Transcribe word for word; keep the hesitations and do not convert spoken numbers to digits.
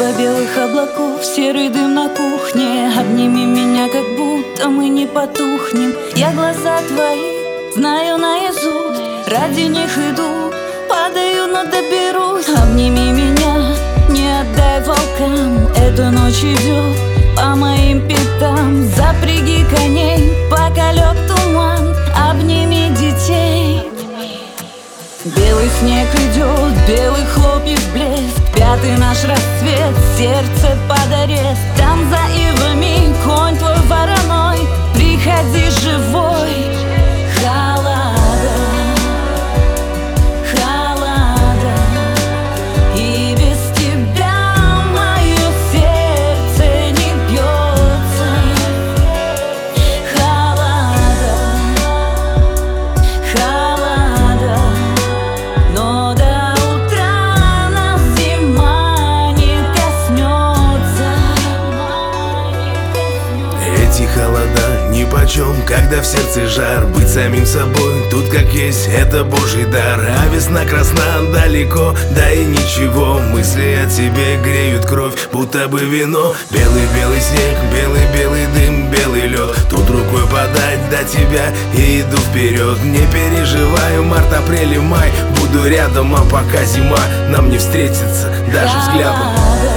Небо белых облаков, серый дым на кухне. Обними меня, как будто мы не потухнем. Я глаза твои знаю наизусть, ради них иду, падаю, но доберусь. Обними меня, не отдай волкам, эта ночь идет по моим пятам. Запряги коней, пока лег туман, обними детей. Белый снег идет, белый хлопьев блеск, пятый наш рассвет, сердце под арест. Там за ивами конь твой вороной, приходи живой. Холода, холода, и без тебя мое сердце не бьется. Холода, холода, но до утра нас зима не коснется. Эти холода нипочем, когда в сердце жар. Быть самим собой, тут как есть, это божий дар. А весна красна далеко, да и ничего. Мысли о тебе греют кровь, будто бы вино. Белый-белый снег, белый-белый дым, белый лед. Тут рукой подать до тебя и иду вперед. Не переживаю, март, апрель и май, буду рядом, а пока зима нам не встретится даже взглядом.